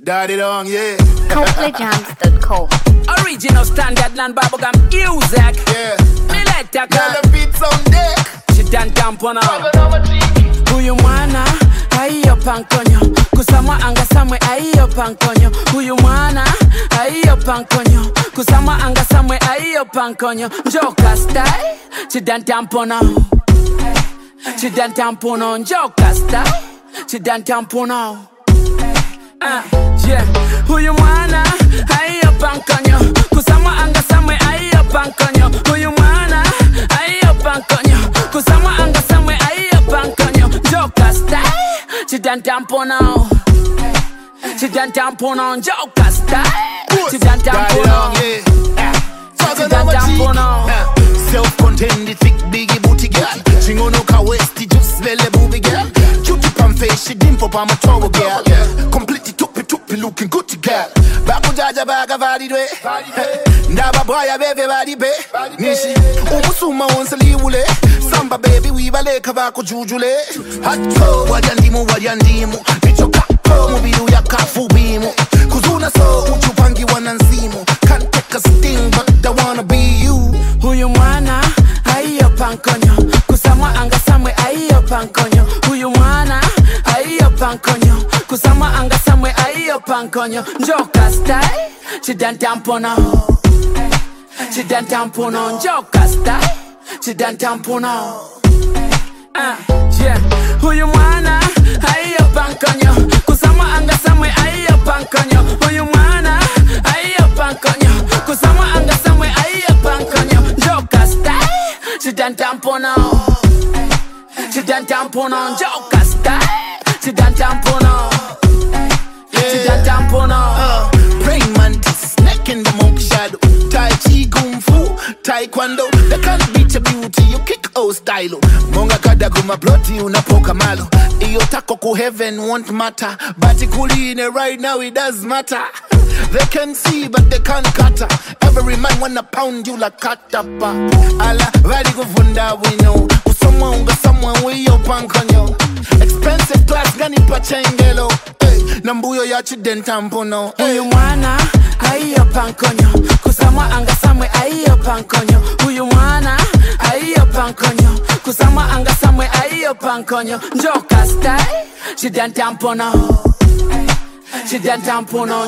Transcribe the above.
Daddy long, yeah. ColdPlayJams.com. Original standard land bubblegum music. Yeah. Me let that Girl, girl. the beats on deck. She done tampona. Huyu mwana aiyo pankonyo. Kusama anga samwe aiyo pankonyo. Huyu mwana aiyo pankonyo. Kusama anga samwe aiyo pankonyo. Njoka style. She done tampona. She done tampona. Njoka style. She done tampona. Yeah. Huyu mwana aiyo pankonyo. Kusama anga samwe aiyo pankonyo. Huyu mwana aiyo pankonyo. Kusama anga samwe aiyo pankonyo. Joka style. She done tampona. She done tampona. Joka style. She done tampona. She done tampona. Self-contained, thick, biggie booty girl. Chingonoka westi, juice vele booby girl. Cutie pan face, she dimple pa my trouble girl. Completely tupi looking good to girl. Baku jaja baga vadi dwe. Ndaba boy bebe badi be. Nishi, umusuma onse liwule. Samba baby wibale kabako jujule. Hato wajandimu. Nicho kako mubiru ya kafu bimu. Kuzuna so uchupangi wananzimu. Can't take a sting but I wanna be you. Huyu mwana aiyo pankonyo. Kusama anga samwe aiyo pankonyo. Huyu mwana aiyo pankonyo. Kusama anga samwe aiyo pankonyo. Njoka style. She done tampona. She done tampona. Njoka style. She done tampona. Yeah. Huyu mwana aiyo pankonyo. Kusama anga samwe aiyo pankonyo. Huyu mwana aiyo pankonyo. Kusama anga samwe aiyo pankonyo. Njoka style. She done tampona. She done tampona. Njoka style. She done tampona. She done tampona. Praying mantis, neck in the monkey shadow. Tai chi, kung fu, taekwondo. They can't beat your beauty, you kick out style. Monga kada guma bloody, unapoka malo. Iyo tako ku heaven won't matter. But it right now, it does matter. They can see, but they can't cut her. Every man wanna pound you like katapa. Ala, ready go funda we know. Someone we yo pankonyo. Expensive class gani pachengelo. Nambuyo ya chiden tampono. Huyu mwana aiyo pankonyo. Kusama anga samwe aiyo pankonyo. Huyu mwana aiyo pankonyo. Kusama anga samwe aiyo pankonyo. Njoka style. She done tampona. She done tampona.